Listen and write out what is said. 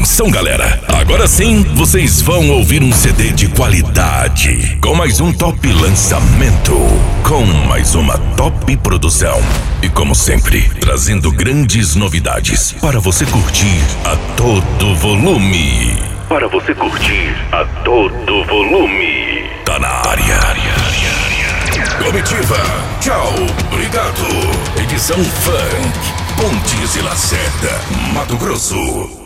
Atenção, galera! Agora sim, vocês vão ouvir um CD de qualidade, com mais um top lançamento, com mais uma top produção. E como sempre, trazendo grandes novidades para você curtir a todo volume. Para você curtir a todo volume. Tá na área. Comitiva, tchau, obrigado. Edição Funk, Pontes e Lacerda, Mato Grosso.